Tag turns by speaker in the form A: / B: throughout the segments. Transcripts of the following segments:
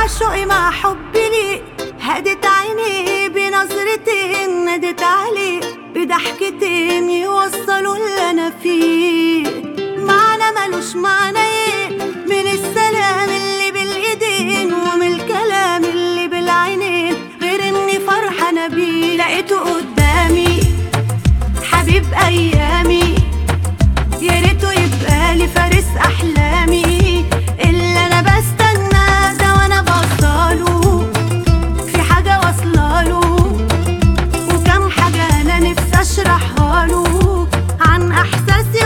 A: شوقي مع حبي ليك، هدت عيني بنظرتين، نادت عليه بضحكتين يوصلوا اللي انا فيه. معنى ملوش معنى ايه من السلام اللي بالايدين ومن الكلام اللي بالعينين، غير اني فرحانه بيه. لقيته قدامي حبيب ايامي، يا ريته يبقى لي فارس احلامي. اللي انا بستناه ده وانا بوصله، في حاجه واصلاله، وكم حاجه انا نفسي اشرحها له عن احساسي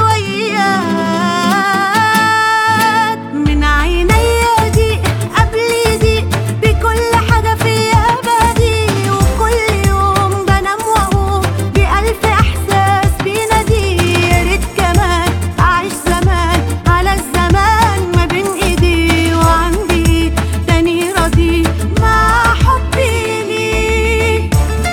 A: وياك. من عينيا دي قبل دي بكل حاجه فيا بدي، وكل يوم بنام واقوم بألف احساس بينادي. يا ريت كمان اعيش زمان على الزمان ما بين ايدي، وعندي تاني راضي مع حبي ليه.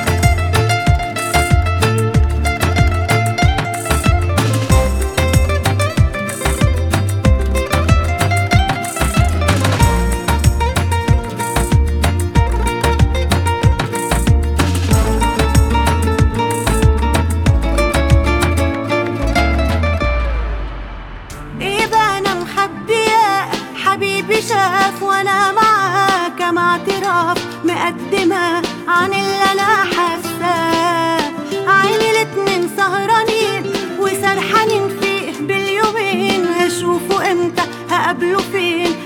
A: ايه بقى انا مخبية حبيبي شاف وانا معاه، كم اعتراف مقدمة عن اللي انا حاساه. عيني الاتنين سهرانين وسرحانين فيه باليومين، هشوفه امتى هقابله فين،